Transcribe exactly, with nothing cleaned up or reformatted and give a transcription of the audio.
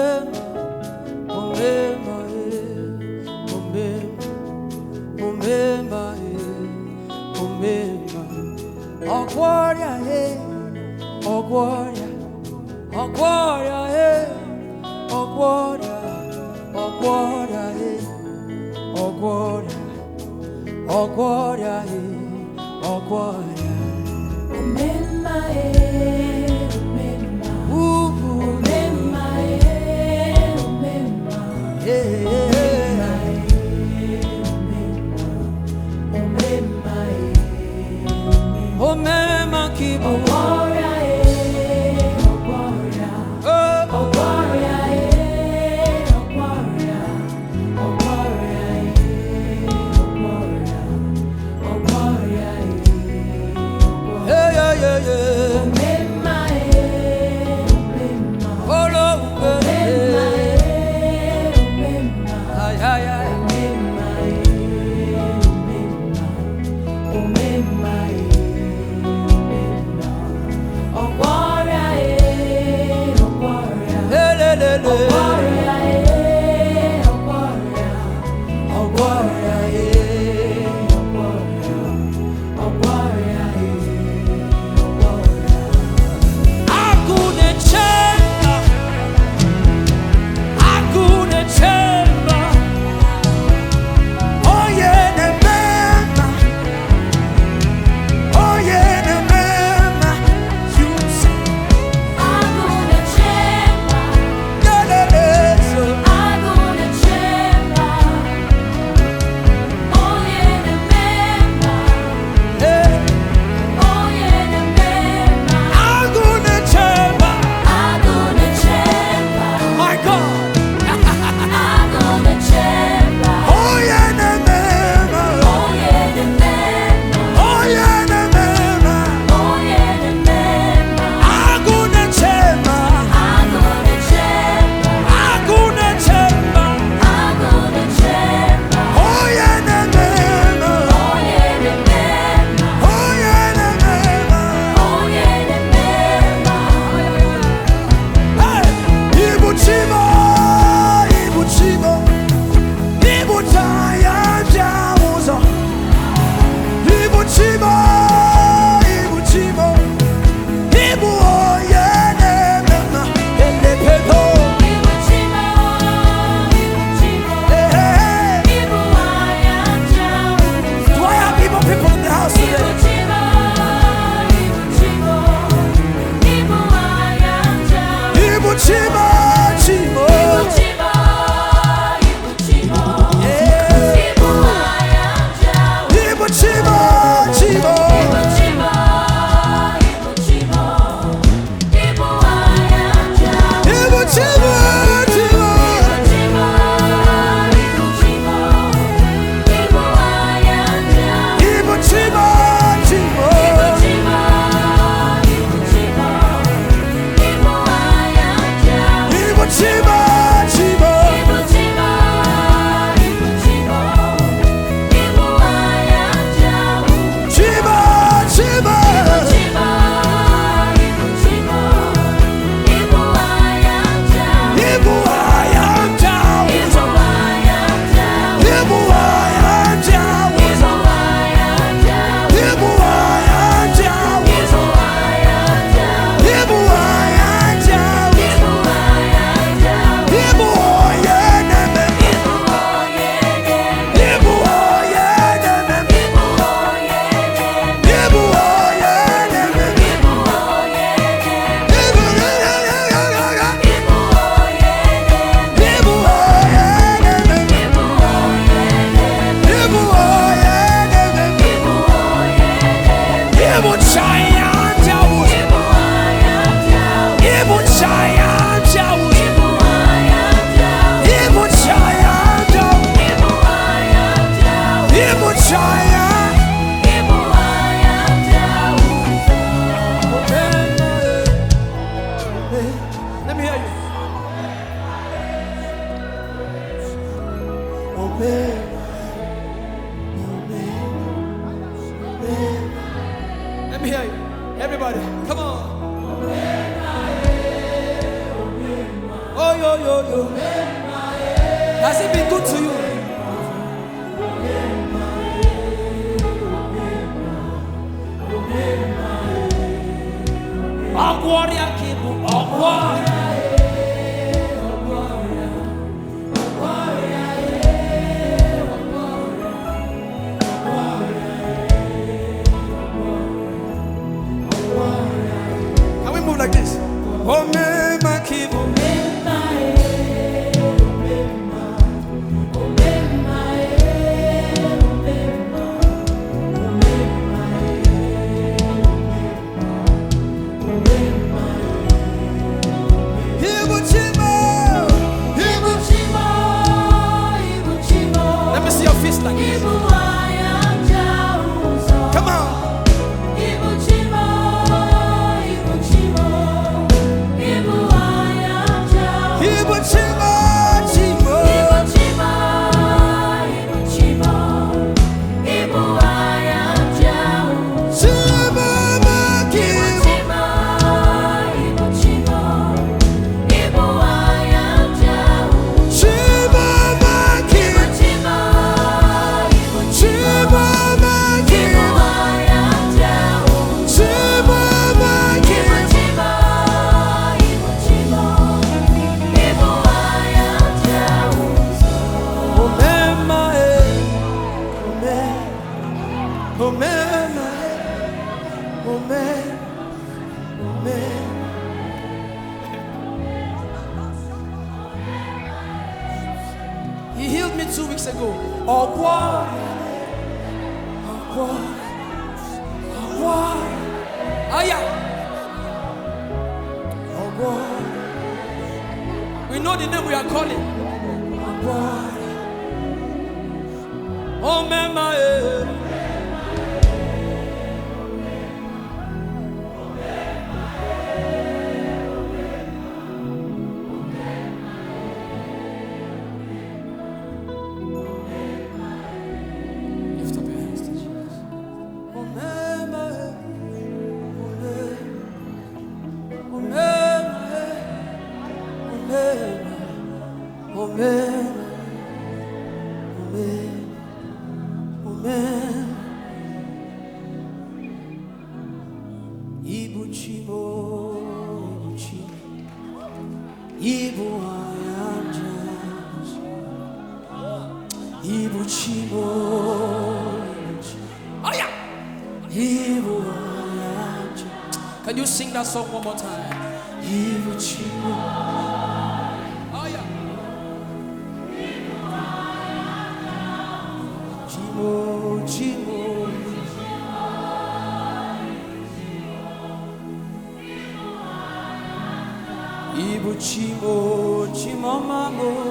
Oh Gloria, hey, oh Gloria, oh Gloria, hey, oh Gloria, oh Gloria, hey, oh Gloria, oh Gloria, hey, oh Gloria. Umema, eh, umema, Ooh, umema, eh, umema, yeah, umema, eh, umema, eh, oh mema kibo. oh Gloria, eh, oh Gloria, Oh, oh Gloria, eh, oh Gloria, oh Gloria, eh, oh Gloria, oh Gloria, eh, oh Gloria. yeah, yeah, yeah, yeah. Umema, eh, umema, Oh, Lord, umema, yeah. eh, umema, Ay, ay, ay. umema, eh, umema, umema, eh, umema. Oh Gloria, eh, oh Gloria, Le, le, le, oh le. Gloria, eh, oh Gloria, Oh, Gloria, yeah. oh Gloria, oh Gloria, eh, oh Gloria. Hakuna chemba, hakuna chemba. Oye ne mema, oye ne mema. You say, Aguna chemba, yeah, yeah, yeah, so. aguna chemba, oye ne mema, Hey, oye ne mema, hakuna chemba. aguna chemba, My God, aguna chemba, oye ne mema, oye ne mema, oye ne mema. oye ne mema, Hakuna chemba, aguna chemba, hakuna chemba. aguna chemba, Oye ne mema, oye ne mema, oye ne mema. oye ne mema. Hey, ibuchimo, ibuchimo, ibutaya jamuzo. Ibuchimo, ibuchimo, ibu oye ne mema. Ene pedo, Ibuchimo, ibuchimo, hey, hey. ibuaya jamuzo. Do I have people, people in the house today? Ibuchimo, ibuchimo, ibuaya jamuzo. Ibuchimo, chimo. Ibuchimo, ibuchimo, Yeah. ibuaya jamuzo. Ibuchimo, chimo. Ibuchimo, ibuchimo, ibuaya jamuzo. Ibuchimo, chimo. Ibuchimo, ibuchimo, ibuaya jamuzo. Ibuchimo, chimo. Ibuchimo, ibuchimo, ibuaya jamuzo. Ibuchimo, chimo. Ibuchimo, ibuchimo, ibuaya jamuzo. Chimo, chimo. Ibuchimo, ibuchimo, ibuaya jamuzo. Ibu I am down. Ibuaya jamuzo. Ibu I am down. Ibuaya jamuzo. Ibu I am down. Ibuaya jamuzo. Ibu I am down. Ibuaya jamuzo. Ibu oye ne me. Ibuoye neme. Ibu oye ne me. Ibuoye neme. Ibu oye ne me. Ibuoye neme. Ibu ya ya ya ya ya ya. Ibuoye neme. Ibu oye ne me. Ibuoye neme. Ibu oye ne me. Ibuoye neme. Ibu chaya jawu. Ibuaya jamuzo. Ibu chaya jawu. Ibuaya jamuzo. Ibu chaya jawu. Ibuaya jamuzo. Ibu chaya. Ibuaya jamuzo. Let me hear you. Amen. Let me hear you. Everybody, come on. Oh, yo, yo, yo. Has it been good to you? Ogwaria kibu, ogwaria. Can we move like this? Oh, man, my kibu. Let me see your fist like this. Come on. He healed me two weeks ago. Oh, boy. Oh, boy. Oh, boy. Oh, yeah. Oh, boy. We know the name we are calling. Oh, boy. Oh, man, my head. Amen. Amen. Amen. Ibuchimo, Ibuchimo, Ibu Ayanjas, Ibuchimo, oh yeah, Ibu Ayanjas. Can you sing that song one more time? Ibuchimo. Ibu chimo chimo mamo